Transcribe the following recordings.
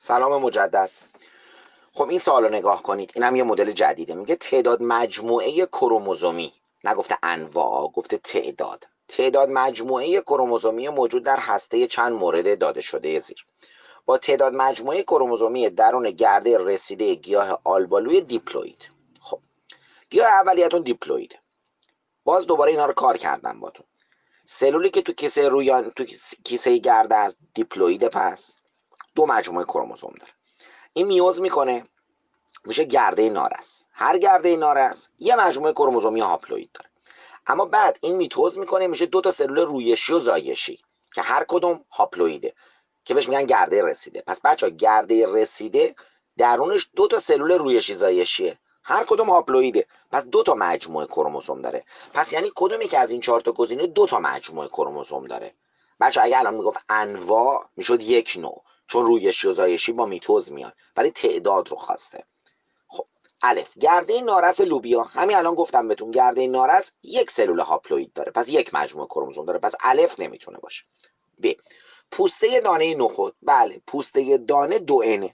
سلام مجدد. خب این سوالو نگاه کنید، اینم یه مدل جدیده. میگه تعداد مجموعه کروموزومی، نگفته انواع، گفته تعداد مجموعه کروموزومی موجود در هسته چند مورد داده شده زیر با تعداد مجموعه کروموزومی درون گرده رسیده گیاه آلبالوی دیپلوید. خب گیاه اولیتون دیپلویده. باز دوباره اینا رو کار کردم باتون. سلولی که تو کیسه رویان تو کیسه گرده از دیپلویده، پس دو مجموعه کروموزوم داره. این میوز میکنه، میشه گرده نارس. هر گرده نارس یه مجموعه کروموزومی هاپلوید داره. اما بعد این میتوز میکنه، میشه دو تا سلول رویشی و زایشی که هر کدوم هاپلویده که بهش میگن گرده رسیده. پس بچه‌ها گرده رسیده درونش دو تا سلول رویشی زایشیه، هر کدوم هاپلویده، پس دو تا مجموعه کروموزوم داره. پس یعنی کدومی که از این چهار تا گزینه دو تا مجموعه کروموزوم داره. بچه اگه الان میگفت انواع میشد یک نوع، چون رویشی و زایشی با میتوز میاد، ولی تعداد رو خواسته. خب الف، گرده نارس لوبیا، همین الان گفتم بهتون گرده نارس یک سلول هاپلوید داره، پس یک مجموعه کروموزوم داره، پس الف نمیتونه باشه. ب، پوسته دانه نخود، بله پوسته دانه دو انه،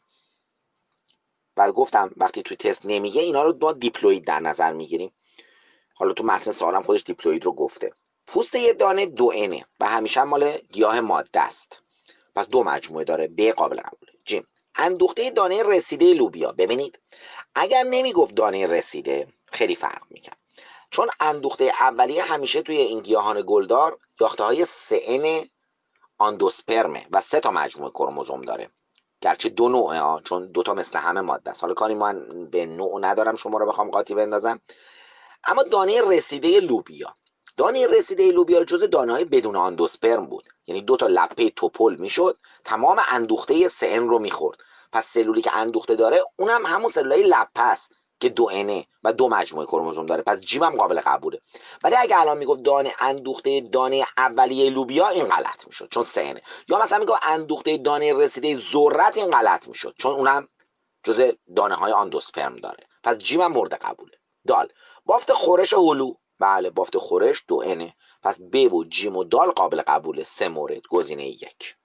و گفتم وقتی توی تست نمیگه اینا رو با دیپلوید در نظر میگیریم. حالا تو متن سوالم خودش دیپلوید رو گفته. پوسته دانه دو انه و همیشه مال گیاه ماده است، پس دو مجموعه داره، ب قابل قبوله. ج، اندوخته دانه رسیده لوبیا. ببینید اگر نمیگفت دانه رسیده خیلی فرق میکرد، چون اندوخته اولیه همیشه توی این گیاهان گلدار یاخته های 3N آندوسپرمه و 3 تا مجموعه کروموزوم داره، گرچه دو نوعه ها، چون دوتا مثل همه ماده است. حالا کاری من به نوع ندارم شما رو بخوام قاطی بندازم. اما دانه رسیده لوبیا، دانه رسیده لوبیا جز دانه های بدون آندوسپرم بود، یعنی دو تا لپه توپل میشد، تمام اندوخته 3N رو میخورد. پس سلولی که اندوخته داره اونم همون سلولای لپه است که دو انه و دو مجموعه کروموزوم داره، پس جیم هم قابل قبوله. ولی اگه الان میگفت دانه اندوخته دانه اولیه لوبیا، این غلط میشد چون 3N، یا مثلا میگفت اندوخته دانه رسیده ذرت، این غلط میشد چون اونم جزء دانه های آندوسپرم داره، پس جیم هم مورد قبوله. دال، بافت خورش هلو، بله بافت خورش دو انه، پس ب و جیم و دال قابل قبوله، 3 مورد، گزینه 1.